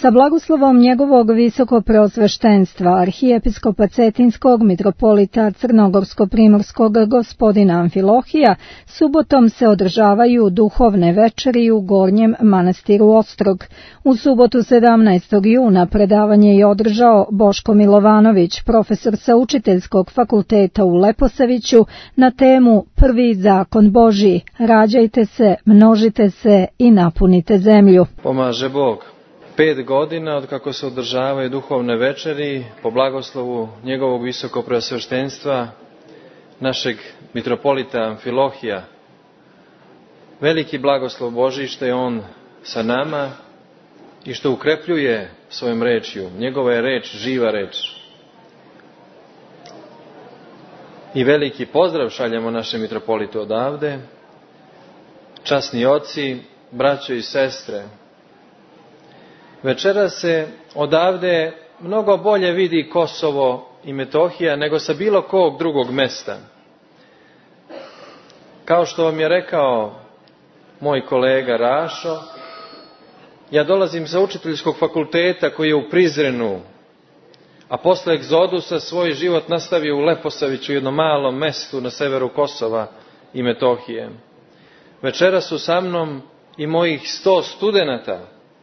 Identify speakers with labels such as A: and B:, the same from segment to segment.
A: Sa blagoslovom njegovog visokopreosveštenstva, arhijepiskopa Cetinskog, mitropolita Crnogorsko-primorskog gospodina Amfilohija, subotom se održavaju duhovne večeri u Gornjem manastiru Ostrog. U subotu 17. juna predavanje je održao Boško Milovanović, profesor sa Učiteljskog fakulteta u Leposaviću, na temu Prvi zakon Božji, rađajte se, množite se i napunite zemlju.
B: Pomaže Bog. 5 godina od kako se održavaju duhovne večeri po blagoslovu njegovog visokopreosveštenstva, našeg mitropolita Amfilohija. Veliki blagoslov Božji što je on sa nama i što ukrepljuje svojom rečju. Njegova je reč živa reč. I veliki pozdrav šaljemo našem mitropolitu odavde, časni oci, braćo i sestre. Večera se odavde mnogo bolje vidi Kosovo i Metohija nego sa bilo kog drugog mesta. Kao što vam je rekao moj kolega Rašo, ja dolazim sa Učiteljskog fakulteta koji je u Prizrenu, a posle egzodusa svoj život nastavio u Leposaviću, jednom malom mestu na severu Kosova i Metohije. Večera su sa mnom i mojih 100 studenata.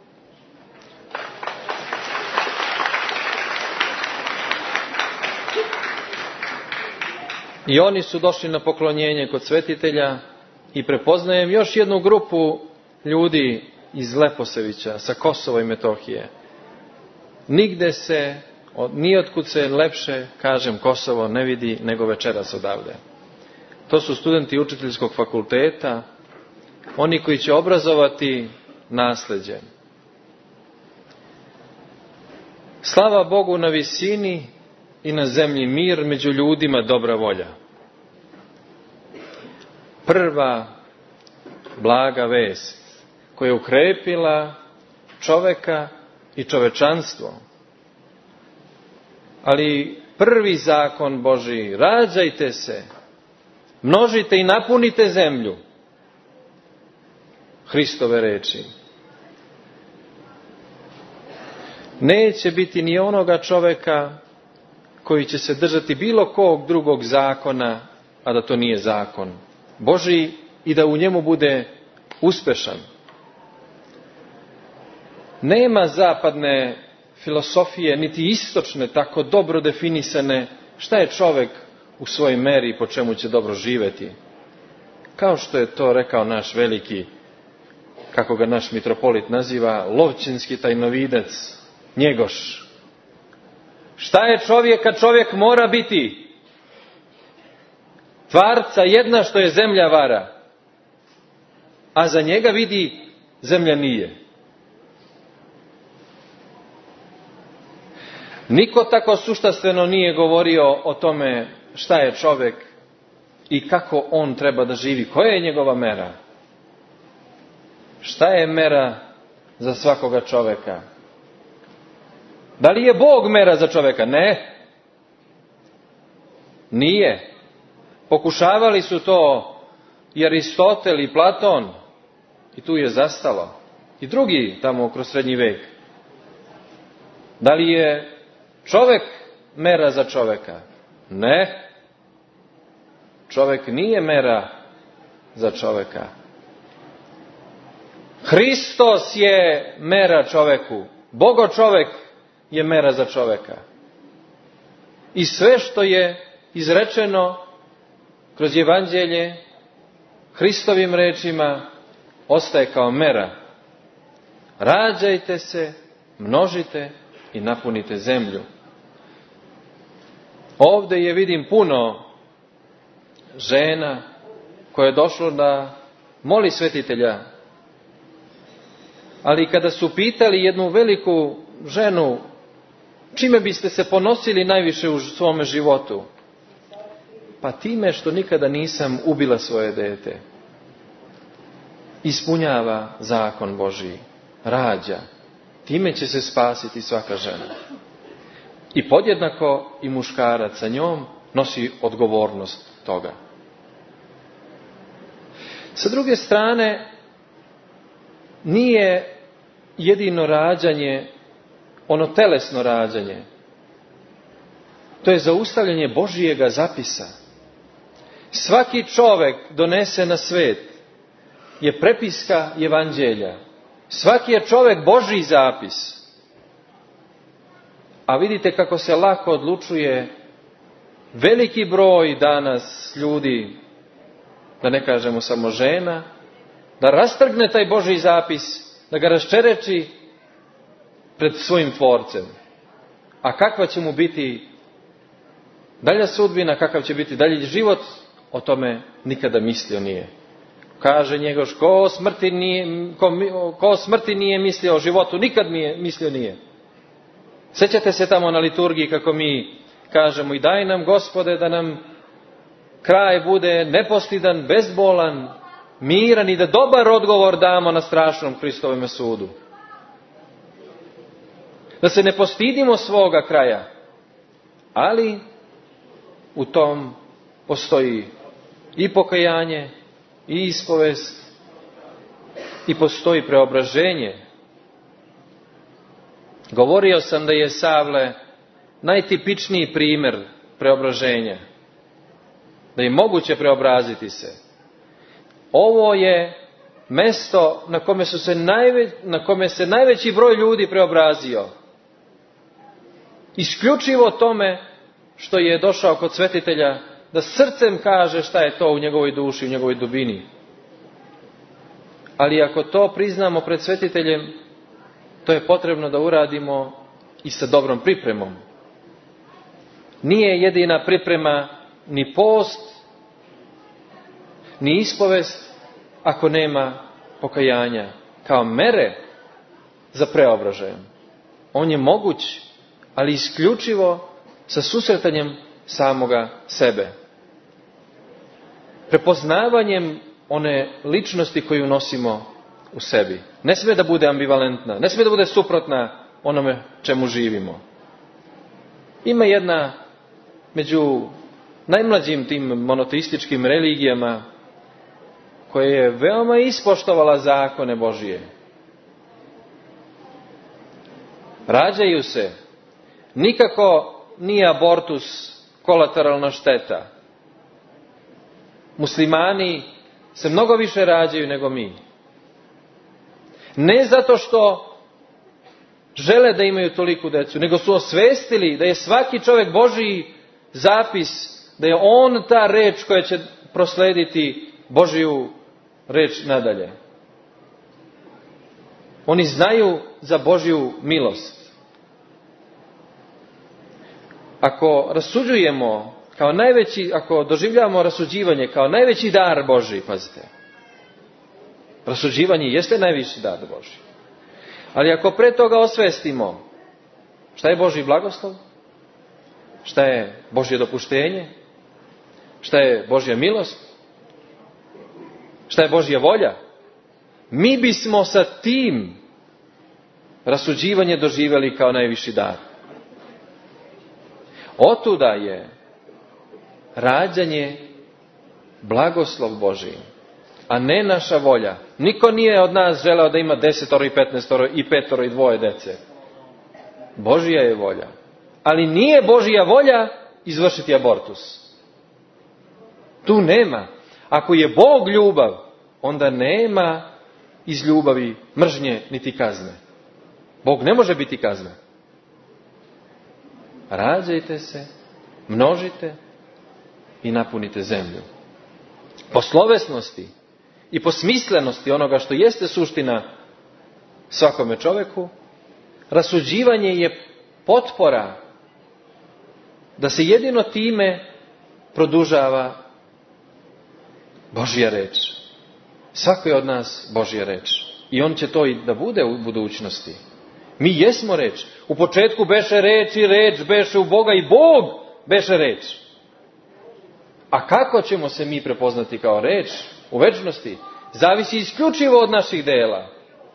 B: I oni su došli na poklonjenje kod svetitelja i prepoznajem još jednu grupu ljudi iz Leposavića, sa Kosova i Metohije. Nigde se, nijotkud se lepše, kažem, Kosovo ne vidi nego večeras odavde. To su studenti Učiteljskog fakulteta, oni koji će obrazovati nasleđe. Slava Bogu na visini i na zemlji mir, među ljudima dobra volja. Prva blaga vest koja je ukrepila čoveka i čovečanstvo. Ali prvi zakon Božji, rađajte se, množite i napunite zemlju. Hristove reči. Neće biti ni onoga čoveka koji će se držati bilo kog drugog zakona, a da to nije zakon Božji i da u njemu bude uspešan. Nema zapadne filosofije, niti istočne, tako dobro definisane šta je čovek u svojoj meri i po čemu će dobro živeti. Kao što je to rekao naš veliki, kako ga naš mitropolit naziva, lovćinski tajnovidac Njegoš. Šta je čovjek kad čovjek mora biti? Tvarca jedna što je zemlja vara, a za njega vidi zemlja nije. Niko tako suštastveno nije govorio o tome šta je čovjek i kako on treba da živi. Koja je njegova mera? Šta je mera za svakoga čovjeka? Da li je Bog mera za čovjeka? Ne. Nije. Pokušavali su to i Aristotel i Platon i tu je zastalo. I drugi tamo kroz srednji vek. Da li je čovjek mera za čovjeka? Ne. Čovjek nije mera za čovjeka. Hristos je mera čovjeku. Bogo čovjek je mera za čovjeka. I sve što je izrečeno kroz evanđelje Hristovim rečima ostaje kao mera. Rađajte se, množite i napunite zemlju. Ovdje je vidim puno žena koje je došlo da moli svetitelja. Ali kada su pitali jednu veliku ženu čime biste se ponosili najviše u svome životu? Pa time što nikada nisam ubila svoje dete. Ispunjava zakon Božji. Rađa. Time će se spasiti svaka žena. I podjednako i muškarac sa njom nosi odgovornost toga. Sa druge strane, nije jedino rađanje ono telesno rađanje. To je zaustavljanje Božijega zapisa. Svaki čovek donese na svet je prepiska evanđelja. Svaki je čovek Božji zapis. A vidite kako se lako odlučuje veliki broj danas ljudi, da ne kažemo samo žena, da rastrgne taj Božji zapis, da ga raščereči pred svojim tvorcem. A kakva će mu biti dalja sudbina, kakav će biti dalji život, o tome nikada mislio nije. Kaže Njegoš, ko o smrti nije mislio, o životu nikad mislio nije. Sjećate se tamo na liturgiji kako mi kažemo, i daj nam, Gospode, da nam kraj bude nepostidan, bezbolan, miran i da dobar odgovor damo na strašnom Hristovome sudu. Da se ne postidimo svoga kraja, ali u tom postoji i pokajanje, i ispovest, i postoji preobraženje. Govorio sam da je Savle najtipičniji primjer preobraženja. Da je moguće preobraziti se. Ovo je mesto na kome se najveći broj ljudi preobrazio. Isključivo tome što je došao kod svetitelja da srcem kaže šta je to u njegovoj duši, u njegovoj dubini. Ali ako to priznamo pred svetiteljem, to je potrebno da uradimo i sa dobrom pripremom. Nije jedina priprema ni post, ni ispovest, ako nema pokajanja kao mere za preobražaj. On je moguć, ali isključivo sa susretanjem samoga sebe. Prepoznavanjem one ličnosti koju nosimo u sebi. Ne smije da bude ambivalentna, ne smije da bude suprotna onome čemu živimo. Ima jedna među najmlađim tim monoteističkim religijama koja je veoma ispoštovala zakone Božije. Rađaju se. Nikako nije abortus kolateralna šteta. Muslimani se mnogo više rađaju nego mi. Ne zato što žele da imaju toliku decu, nego su osvestili da je svaki čovjek Božji zapis, da je on ta reč koja će proslediti Božju reč nadalje. Oni znaju za Božju milost. Ako rasuđujemo kao ako doživljavamo rasuđivanje kao najveći dar Božji, pazite, rasuđivanje jeste najviši dar Božji. Ali ako pre toga osvestimo šta je Božji blagoslov, šta je Božje dopuštenje, šta je Božja milost, šta je Božja volja, mi bismo sa tim rasuđivanje doživjeli kao najviši dar. Otuda je rađanje blagoslov Božji, a ne naša volja. Niko nije od nas želeo da ima 10 i 15 i 5 i 2 dece. Božja je volja. Ali nije Božja volja izvršiti abortus. Tu nema. Ako je Bog ljubav, onda nema iz ljubavi mržnje niti kazne. Bog ne može biti kazna. Rađajte se, množite i napunite zemlju. Po slovesnosti i po smislenosti onoga što jeste suština svakome čoveku, rasuđivanje je potpora da se jedino time produžava Božja reč. Svako je od nas Božja reč. I on će to i da bude u budućnosti. Mi jesmo reč. U početku beše reč i reč beše u Boga i Bog beše reč. A kako ćemo se mi prepoznati kao reč u večnosti? Zavisi isključivo od naših dela.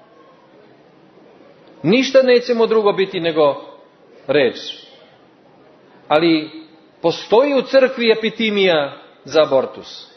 B: Ništa nećemo drugo biti nego reč. Ali postoji u crkvi epitimija za abortus.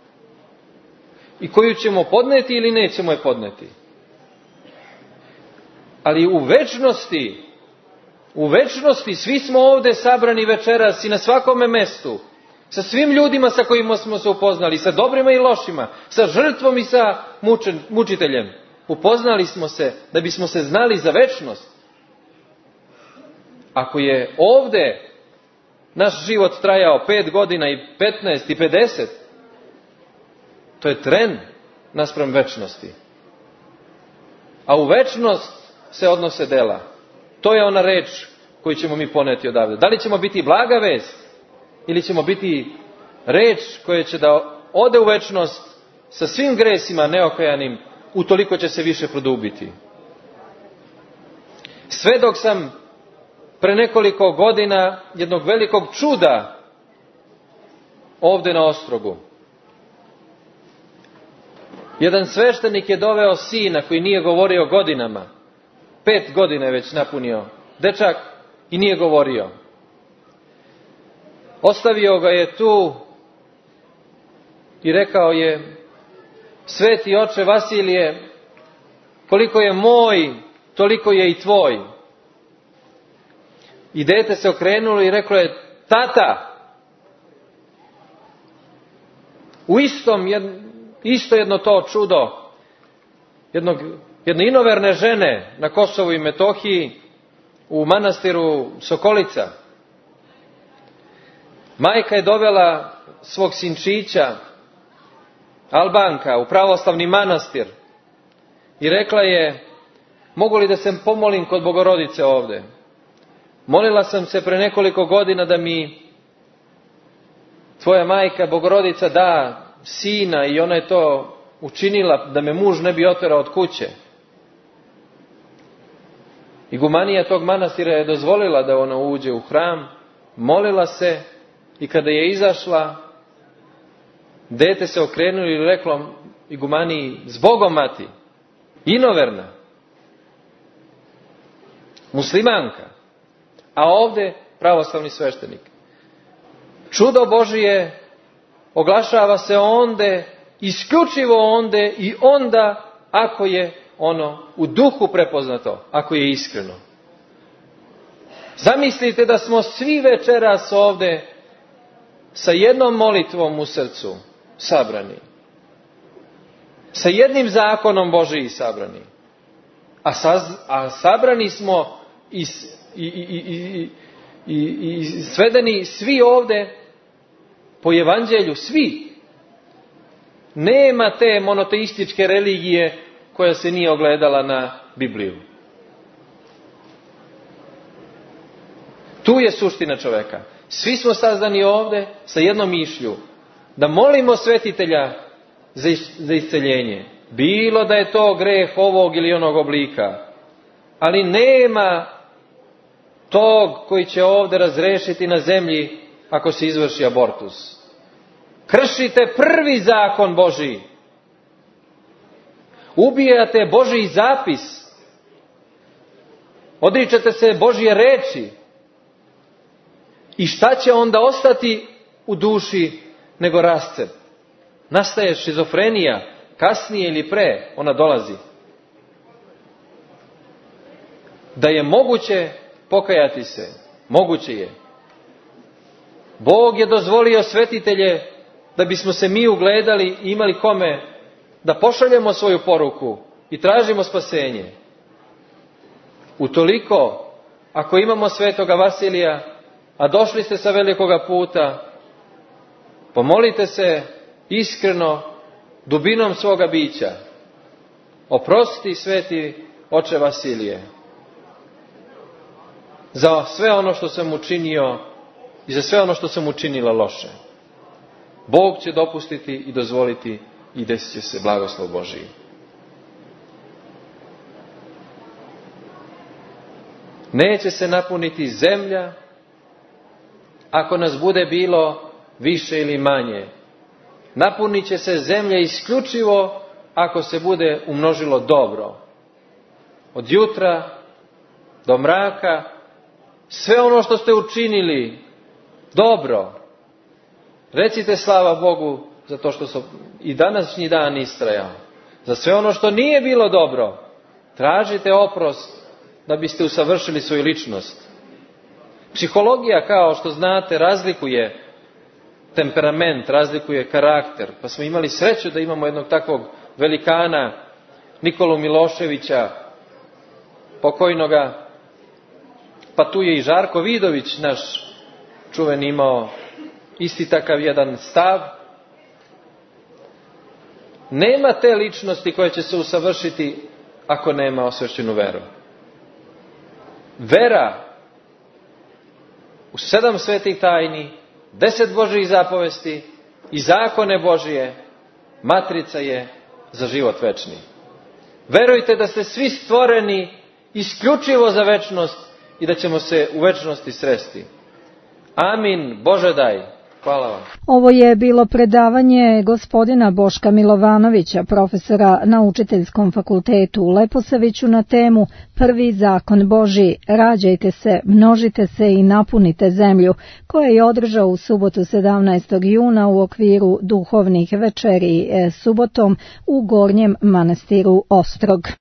B: I koju ćemo podneti ili nećemo je podneti. Ali u večnosti U večnosti svi smo ovdje sabrani večeras i na svakome mestu. Sa svim ljudima sa kojima smo se upoznali, sa dobrima i lošima, sa žrtvom i sa mučiteljem. Upoznali smo se da bismo se znali za večnost. Ako je ovdje naš život trajao 5 godina i 15 i 50, to je tren naspram večnosti. A u večnost se odnose dela. To je ona reč koju ćemo mi poneti odavde. Da li ćemo biti blaga vest ili ćemo biti reč koja će da ode u večnost sa svim gresima neokajanim, utoliko će se više produbiti. Svedok sam pre nekoliko godina jednog velikog čuda ovdje na Ostrogu. Jedan sveštenik je doveo sina koji nije govorio godinama. 5 godina je već napunio dečak i nije govorio. Ostavio ga je tu i rekao je: Sveti oče Vasilije, koliko je moj, toliko je i tvoj. I dete se okrenulo i reklo je: Tata. U isto jedno to čudo jedne inoverne žene na Kosovu i Metohiji u manastiru Sokolica. Majka je dovela svog sinčića, Albanka, u pravoslavni manastir i rekla je: mogu li da se pomolim kod Bogorodice ovdje? Molila sam se pre nekoliko godina da mi tvoja majka Bogorodica da sina i ona je to učinila, da me muž ne bi oterao od kuće. Igumanija tog manastira je dozvolila da ona uđe u hram, molila se i kada je izašla, dete se okrenulo i reklo igumaniji: zbogom mati, inoverna, muslimanka, a ovdje pravoslavni sveštenik. Čudo Božije oglašava se onde, isključivo onde i onda ako je ono u duhu prepoznato, ako je iskreno. Zamislite da smo svi večeras ovdje sa jednom molitvom u srcu sabrani, sa jednim zakonom Božijim sabrani, a sabrani smo i svedeni svi ovdje po evanđelju, svi. Nema te monoteističke religije koja se nije ogledala na Bibliju. Tu je suština čoveka. Svi smo sazdani ovdje sa jednom mišlju, da molimo svetitelja za isceljenje. Bilo da je to greh ovog ili onog oblika. Ali nema tog koji će ovdje razrešiti na zemlji ako se izvrši abortus. Kršite prvi zakon Božiji. Ubijate Božiji zapis. Odričete se Božje reči. I šta će onda ostati u duši nego rascep? Nastaje šizofrenija, kasnije ili pre, ona dolazi. Da je moguće pokajati se, moguće je. Bog je dozvolio svetitelje da bismo se mi ugledali i imali kome da pošaljemo svoju poruku i tražimo spasenje. Utoliko, ako imamo svetoga Vasilija, a došli ste sa velikoga puta, pomolite se iskreno, dubinom svoga bića. Oprosti, sveti oče Vasilije, za sve ono što sam učinio i za sve ono što sam učinila loše. Bog će dopustiti i dozvoliti i desit će se blagoslov Božiji. Neće se napuniti zemlja ako nas bude bilo više ili manje. Napunit će se zemlja isključivo ako se bude umnožilo dobro. Od jutra do mraka, sve ono što ste učinili dobro, recite slava Bogu za to što sam i današnji dan istrajao. Za sve ono što nije bilo dobro, tražite oprost da biste usavršili svoju ličnost. Psihologija, kao što znate, razlikuje temperament, razlikuje karakter. Pa smo imali sreću da imamo jednog takvog velikana, Nikolu Miloševića, pokojnoga. Pa tu je i Žarko Vidović, naš čuveni, imao isti takav jedan stav. Nema te ličnosti koja će se usavršiti ako nema osvešćenu veru. Vera u 7 svetih tajni, 10 Božjih zapovesti i zakone Božije, matrica je za život večni. Verujte da ste svi stvoreni isključivo za večnost i da ćemo se u večnosti sresti. Amin. Bože daj. Hvala vam.
A: Ovo je bilo predavanje gospodina Boška Milovanovića, profesora na Učiteljskom fakultetu u Leposaviću, na temu Prvi zakon Božji, rađajte se, množite se i napunite zemlju, koje je održao u subotu 17. juna u okviru duhovnih večeri subotom u Gornjem manastiru Ostrog.